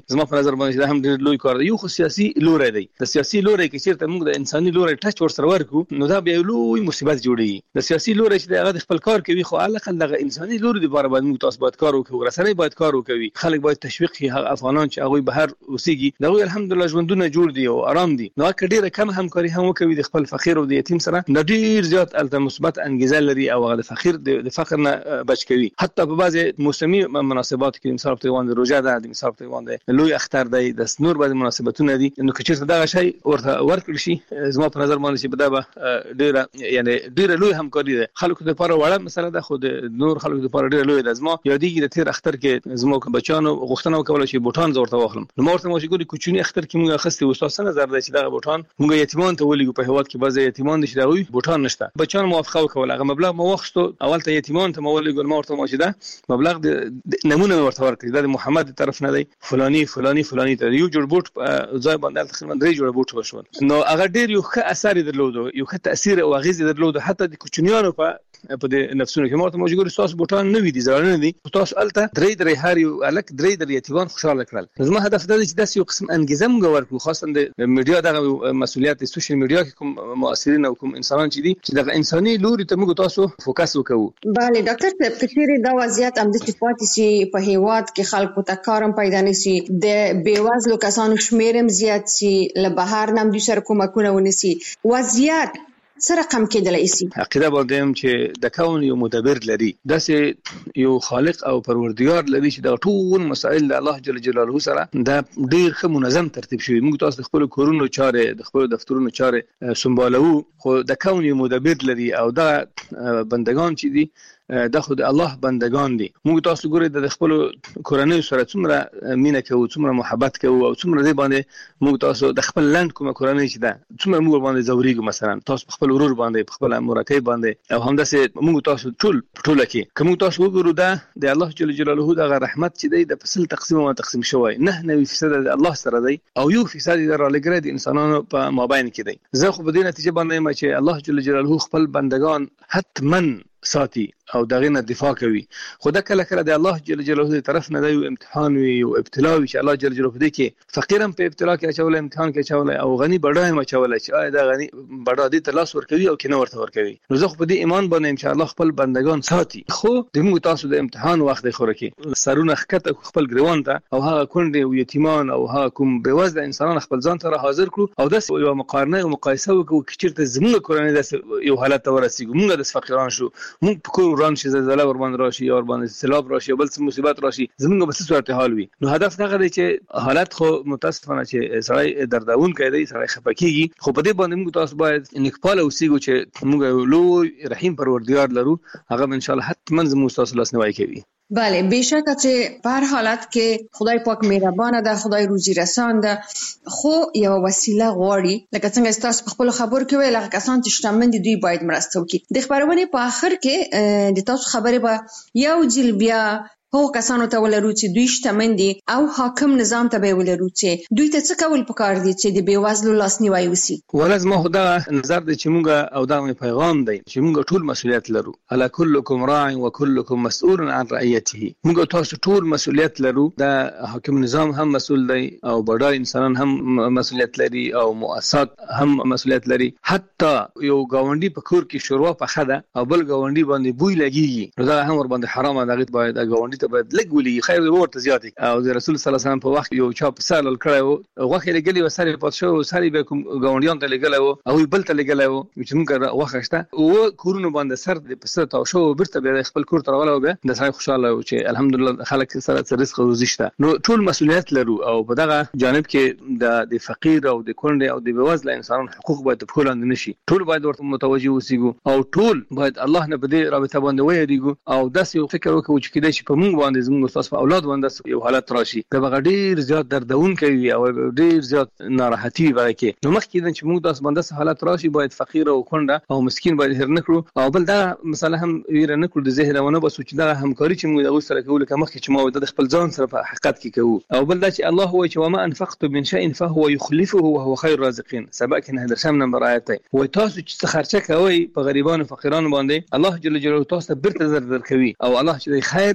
[SPEAKER 17] زما په نظر باندې دا هم ډېر لوی کار دی. یو خو سیاسي لوري دی. د سیاسي لوري کې چیرته موږ د انساني لوري ټچ ورسره ورکو نو دا بیا لوی مصیبت جوړي. د سیاسي لوري چې هغه خپل کار کوي خو علاقه دغه انساني لوري لپاره باید موږ تاسو باید کار وکړو، رسنۍ باید کار وکړي، خلک باید تشویق کړي هغه افغانان چې هغه بهر اوسېږي دغه الحمدلله ژوندونه جوړ دي او آرام دي. نو که ډیره کم همکاري هم وکړي د خپل فقیر او د یتیم سره د ډیر زیات الته مثبت انګیزه لري او هغه فقیر د فقر نه بچ کوي. حتی په بعضي موسمي مناسبات کې مثال په توګه روزه ده، د مثال په توګه لوی اختر دی، د نور بعضي مناسبتونه دي. نو که چیرته دا شی ورته ورکړي شي زما په نظر باندې چې بده به ډیره یعنی ډیره لوی همکاري ده. خلکو لپاره وړه مسله ده خو د نور خلکو لپاره ډیره لوی ده. زما یادېږي د تیر اختر کې زما بچانو غوښتنه وکړه چې بوټان زورته واخلم. نو ما ورته ماشي ګوري کوچنی اختر کې موږ اخستي استاد څنګه نظر دی چې دا بوټان موږ یتیمان ته ولېږو. په هواد کې بعضي یتیمان دي چې دا بوټان نشته. بچانو موافقه وکړه، هغه مبلغ مو واخستو اول ته یتیمان ته مو ولېږو. ما ورته ماشي دا مبلغ د نمونه ورته ورکړي دا د محمد طرف نه دی، فلانی فلانی فلانی ته یو جوړ بوټ ځای باندې تقریبا 3 جوړ بوټ وشول. نو هغه ډیر یو ښه اثر درلود، یو ښه تاثیر او اغیز درلود حتی د کوچنیانو په د نفسونو کې. ماته موجود تاسو بوټان نه وي دي زړه نه دي تاسو الته درې هر یو الک درې یتیمان خوشاله کړل. زما هدف دا دی چې داسې یو قسم انګیزه موږ ورکړو، خاصه د میډیا دغه مسؤلیت د سوشل میډیا کې کوم مؤثرین او کوم انسانان چې دي چې دغه انساني لوري ته موږ تاسو فوکس وکړو.
[SPEAKER 18] بله ډاکټر صاحب کچېرې دا وضعیت هم د پاتې سي په هیواد کې خلکو ته کارم پیدا نشي، د بیوزلو کسانو شمیرم زیات سي، له بهر نم دوی سره کومکونه ونیسي، وضعیت سره کم کېدلی شي.
[SPEAKER 17] عقیده باندې چې د کون یو مدبر لري، داسې یو خالق او پروردگار لري چې د ټول مسائل د الله جل جلاله سره دا ډیر ښه منظم ترتیب شوی. موږ تاسو خپل کورونو چارې د خپل دفترونو چارې سمبالو، خو د کون یو مدبر لري او دا بندگان چې دي د خود الله بندگان دي. موږ تاسو ګورئ د خپل کورنۍ سره څومره مینه کوو، څومره محبت کوو او څومره دې باندې موږ تاسو د خپل لند کومه کورنۍ چې ده څومره موږ باندې زوريګو. مثلا تاسو خپل ورور باندې خپل مرکه باندې او همداسې موږ تاسو ټول کې کوم تاسو وګورو دا د الله جل جلاله د رحمت چې دی د فصل تقسیم او تقسیم شوی 99% د الله سره دی او 1% د رالګره د انسانانو په مابین کې دی. زه خو په دې نتیجه باندې ما چې الله جل جلاله خپل بندگان حتمن ساتي او دغه نه دفاع کوي. خدا کله کله د الله جل جلاله طرف نه دی امتحان وي او ابتلا وي چې الله جل جلاله دې کې فقیرم په ابتلا کې اچول، امتحان کې اچول او غني بډای ما اچول چې آیا دا غني بډا دې تلاش ور کوي او کنه ورته ور کوي. نو زه خو په دې ایمان باندې ان شاء الله خپل بندگان ساتي. خو د موږ تاسو د امتحان وخت دی خوره کې سرونه خکته خپل ګریوان ته او هغه کونډې او یتیمان او هغه کوم بیوزله انسانان خپل ځان ته حاضر کړو او د یو مقارنه او مقایسه وکړو چې چیرته زموږ کورنۍ د یو حالت ته ورسیږو، موږ د فقیران شو، موږ په کور وران شي، زلزله ور باندې راشي یا ور باندې سیلاب راشي بل څه مصیبت راشي، زموږ به څه صورت حال وي. نو هدف دا غواړي چې حالت خو متاسفانه چې سړی دردون کوي، سړی خپکیږي، خو په دې باندې موږ تاسو باید نکپاله اوسېږو چې موږ لوی رحیم پروردگار لرو، هغه ان شاء الله حتما زموږ تاسو لاس نیوي کوي.
[SPEAKER 18] بله بېشکه چې په هر حالت کې خدای پاک مهربانه ده، خدای روزي رسان ده، خو یو وسیله غواړي. لکه څنګه تاسو په خپل خبرو کې ویل هغه کسان چې شتمن دي دوی باید مرسته وکړي. د خبرونې په آخر کې د تاسو خبرې به یو ځل بیا هغو کسانو ته ولرو چې دوی شتمن دي او حاکم نظام ته به ولرو چې دوی ته څه کول پکار دي چې د بیوزلو لاسنیوی وشي.
[SPEAKER 17] ولازم خو دا نظر دی چې موږ او دا پیغام دی چې موږ ټول مسؤلیت لرو. الا كلكم راع وكلكم مسؤول عن رعيته. موږ تاسو ټول مسؤلیت لرو. دا حاکم نظام هم مسؤل دی او بډای انسانان هم مسؤلیت لري او مؤسسات هم مسؤلیت لري. حتی یو گاونډي په کور کې شوروا پخه ده او بل گاونډي باندې بوی لګيږي، نو دا هم ور باندې حرام ده. باید گاونډي ته باید لګولي خیر ورته زیات او د رسول صلی الله علیه وسلم په وخت یو چا په سال کړو غوخه لګلی وسره پاتشو ساري به کوم گاونډیان ته لګلو او بل ته لګلو چې موږ وخښته او کورونو باندې سر د پسته تاو شو برته به خپل کور ته راولو به د سړي خوشاله او چې الحمدلله خلک سره رزق روزي شته. نو ټول مسؤلیت لرو او په دغه جانب کې د فقیر او د کونډې او د بیوزله انسانانو حقوق باید په پولاند نشي. ټول باید ورته متوجه اوسېږو او ټول باید الله نه بده رابطه باندې وایریږو او داسې فکر وکړو چې کله چې په موږ باندې زموږ تاسو په اولاد باندې یو حالت راشي دا به ډیر زیات دردون کوي او ډیر زیات ناراحتي وي کې. نو مخکې چې موږ تاسو باندې حالت راشي باید فقیر او کونډه او مسکین باید هر نکړو او بل دا مثلا هم ویره نکړو د ذهنونه بس چې دا همکاري چې موږ د سره کوو لکه مخکې چې ما د خپل ځان سره په حقیقت کې کوو او بل دا چې الله هو چې وما انفقت من شيء فهو يخلفه وهو خير الرازقين. سبق نه در شم نمبر آیت وي تاسو چې خرچه کوي په غریبانو فقیرانو باندې الله جل جلاله تاسو برته زر کوي او الله چې خیر د روزي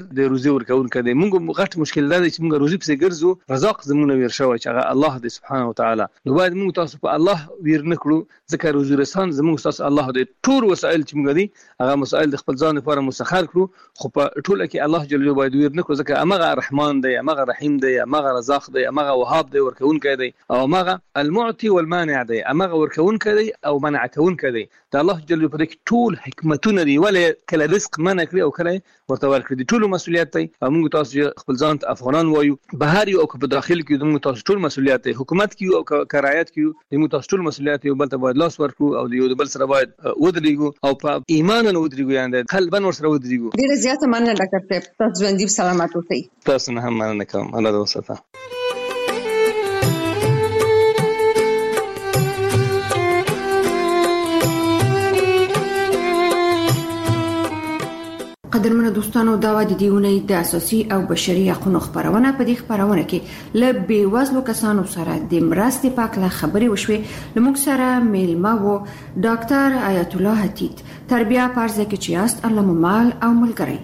[SPEAKER 17] روزي ورکوونکی دی. موږ غټ مشکل دا دی چې موږ روزي پسې ګرځو، رزاق زموږ ویر شوی چې هغه الله دی سبحانه وتعالى. نو باید موږ تاسو په الله ویر نه کړو، ځکه روزي رسان زموږ تاسو الله دی. ټول وسایل چې موږ دي هغه مسائل د خپل ځان لپاره مسخر کړو، خو په ټوله کې الله جل جلاله باید ویر نه کړو، ځکه هغه رحمان دی، هغه رحیم دی، هغه رزاق دی، هغه وهاب دی، ورکوونکی دی، او هغه المعطي والمانع دی، هغه ورکوونکی دی او منع کوونکی دی. د الله جل جلاله په دې کې ټول حکمتونه دي، ولې کله رزق منع کړی او کله ورته ورکړي دي، ټول مسؤلیت دی. او موږ تاسو خپل ځان ته افغانان وایو، بهر یو او په داخل کې موږ تاسو ټول مسؤلیت دی، حکومت کې او کرایت کې موږ تاسو ټول مسؤلیت یو بل ته باید لاس ورکړو او یو بل سره باید ودرېږو او په ایمان نه ودرېږو، یعنی قلبا ور سره ودرېږو.
[SPEAKER 18] ډیره زیاته مننه ډاکټر صاحب، تاسو ژوندۍ سلامت اوسئ.
[SPEAKER 17] تاسو نه هم مننه کوم، الله دې وساته.
[SPEAKER 10] قدرمنو دوستانو، دا و د دیونی د اساسي او بشري حقوقو خبرونه. په دې خبرونه کې له بیوزلو کسانو سره د مرستې په اړه خبرې وشوې. لموږ سره میلمه وو ډاکټر آیت الله حتیت، تربیه پارزه کې چې است الله مال او ملګری.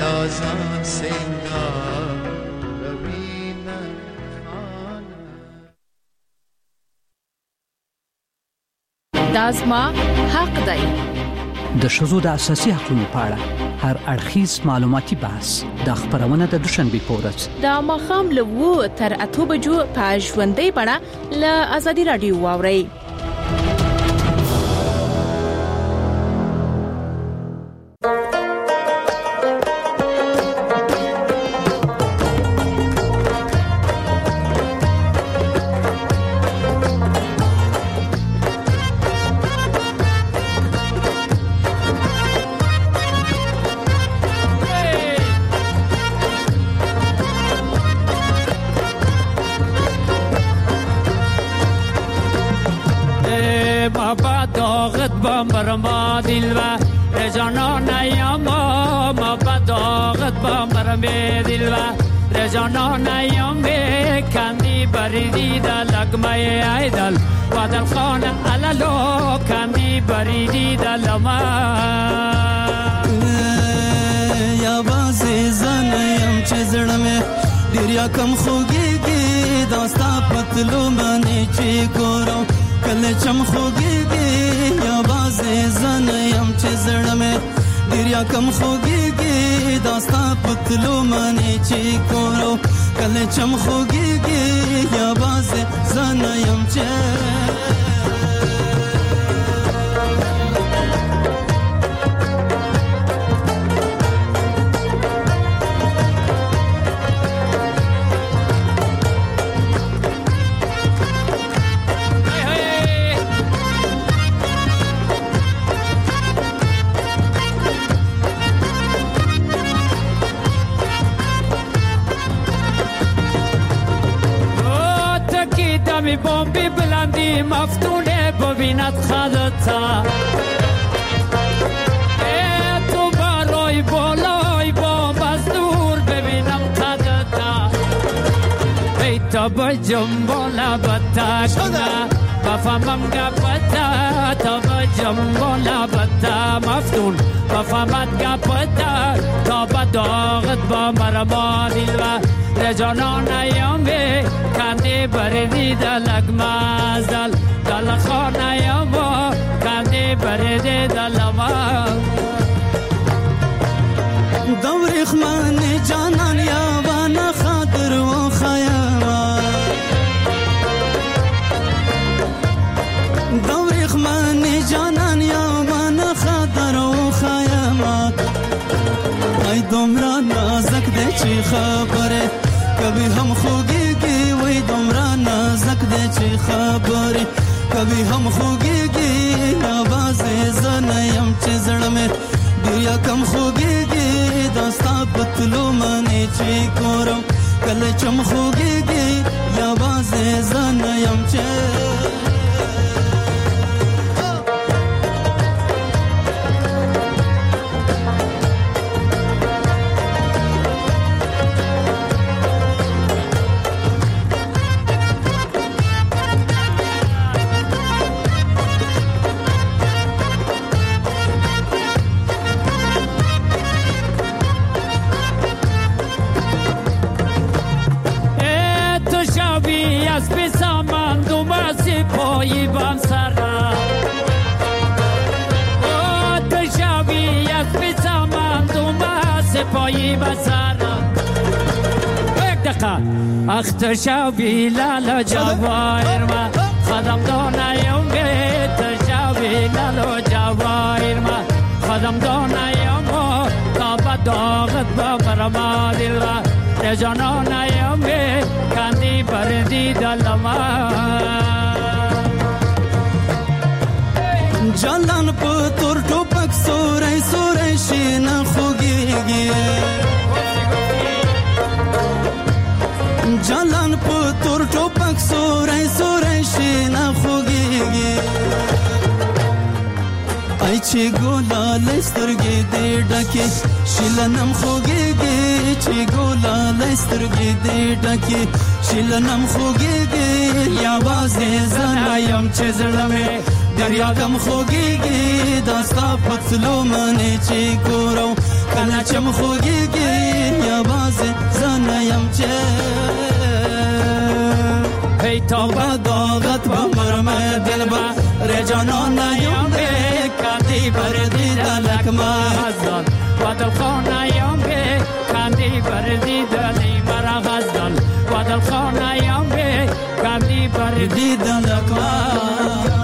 [SPEAKER 19] رازان سنگار
[SPEAKER 20] دا زما حق دی.
[SPEAKER 21] د ښځو د اساسي حقوقو په اړه هر اړخیز معلوماتي بحث د خبرونه د دوشنبه په ورځ
[SPEAKER 20] د ماښام له 2 تر 8 بجو په ژوندۍ بڼه له ازادي رادیو واورئ.
[SPEAKER 22] برما دلوا رجانا نیاما ما بداغت با مرمی دلوا رجانا نیامی کندی بریدی دا لگمه ایدل و دل خان علالو کندی بریدی دا لما
[SPEAKER 23] یا بازی زنیم چه زرمه دریا کم خوگیگی داستا پتلو منی چی گورو کل چم خوگیگی یا بازی زنیم چه زرمه دریا کم خوگیگی داستا پتلو منی چی گورو کل چم خوگیگی یا بازی زنیم چه
[SPEAKER 22] می بومبی بلندی مفتونه ببیند خدتا تو برای بالای بومب از دور ببینم خدتا ای تا بجم بالا بتاشنا بفهمم گپتا تا بجم بالا بتا مفتون بفهمت گپتا تا بداغت با مرما دلوا رجانا نیامی کندی بریدی دلگ مازدل دل خان نیاما کندی بریدی دل ما
[SPEAKER 23] دوریخ من جانان یاوان خاطر و خیاما دوریخ من جانان یاوان خاطر و خیاما ای دمرا نازک ده چی خبره کبھی ہم خوگیگی وی دمرا نازک دے چی خبری کبھی ہم خوگیگی آواز زنیم چی زڑمے دیا کم خوگیگی داستا پتلو منی چی کورم کل چم خوگیگی آواز زنیم چی
[SPEAKER 22] پایی بام سرا او تشاوی از بسامان دوما سپایی بسرا یک دقیقه اخ تشاوی لالا جواهر ما خدم دانایم گه تشاوی لالا جواهر ما خدم دانایم تا بداغت با مرما دلوا رجانا نایم گه کندی بردی دلما
[SPEAKER 23] جلان پتور ټوپک سورای سورای شین خوګيږي جلان پتور ټوپک سورای سورای شین خوګيږي ای چې ګولا لسترګې دې ډکه شلنم خوګيږي چې ګولا لسترګې دې ډکه شلنم خوګيږي یا بازه زنایم چې زړمه دریا کم خوگیگی داستا پتلو منی چی کورو کنا چم خوگیگی تا داغت با مرمه دل با رجانان نیام به کندی بردی دلک مزدان و دل خانه‌ام به کندی بردی دلی مرا غزدان و دل خانه‌ام به کندی بردی دلک